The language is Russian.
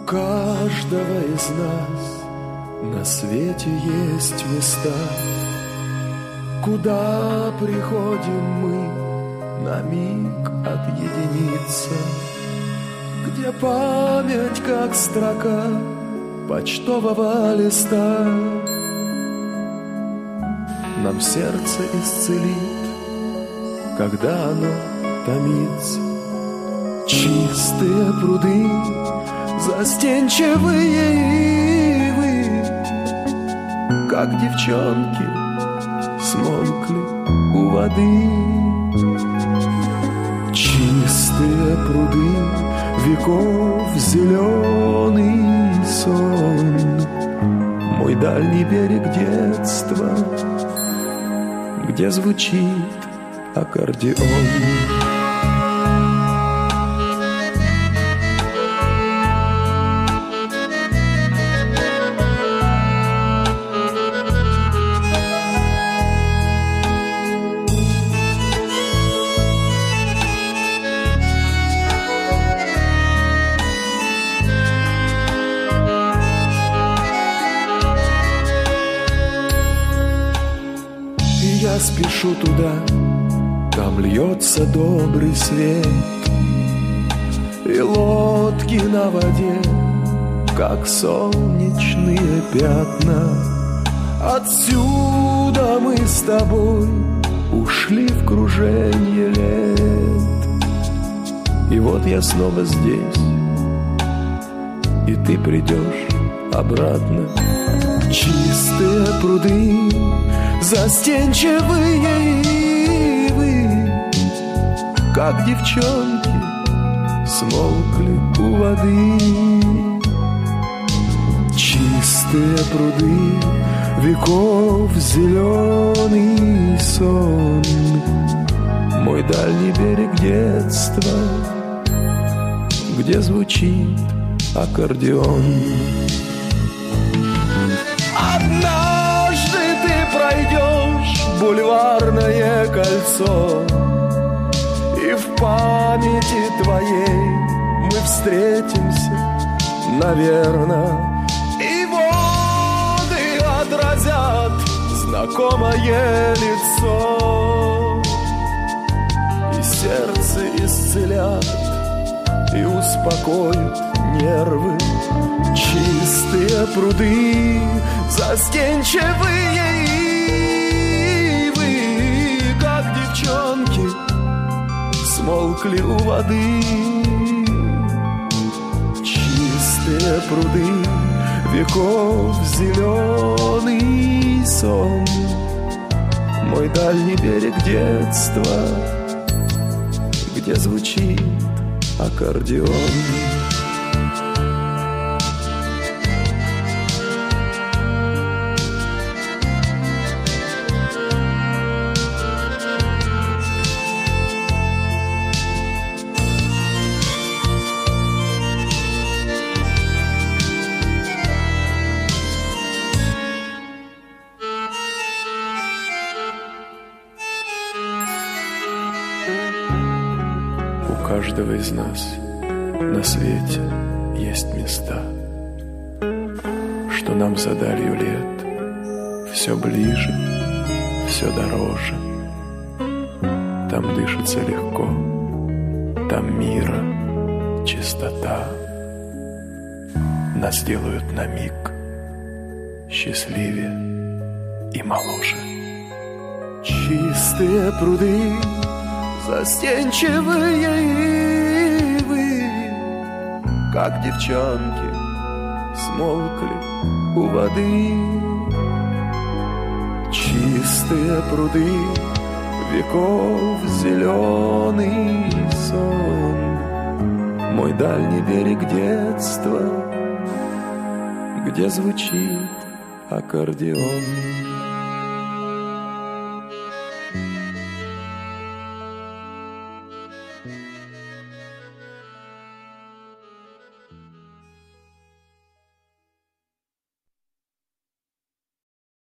каждого из нас на свете есть места, куда приходим мы на миг отъединиться, где память, как строка почтового листа, нам сердце исцелит, когда оно томится. Чистые пруды, застенчивые ивы, как девчонки, смолкли у воды. Чистые пруды, веков зеленый сон, мой дальний берег детства, где звучит аккордеон. Я спешу туда, там льется добрый свет, и лодки на воде, как солнечные пятна. Отсюда мы с тобой ушли в круженье лет, и вот я снова здесь, и ты придешь обратно. Чистые пруды, застенчивые ивы, как девчонки, смолкли у воды. Чистые пруды, веков зеленый сон, мой дальний берег детства, где звучит аккордеон. Однажды ты пройдешь бульварное кольцо, и в памяти твоей мы встретимся, наверно, и воды отразят знакомое лицо, и сердце исцелят, и успокоят нервы. Чистые пруды, застенчивые ивы, как девчонки, смолкли у воды. Чистые пруды, веков зеленый сон, мой дальний берег детства, где звучит аккордеон. У каждого из нас на свете есть места, что нам за далью лет все ближе, все дороже. Там дышится легко, там мира чистота. Нас делают на миг счастливее и моложе. Чистые пруды, застенчивые ивы, как девчонки, смолкли у воды. Чистые пруды, веков зеленый сон, мой дальний берег детства, где звучит аккордеон.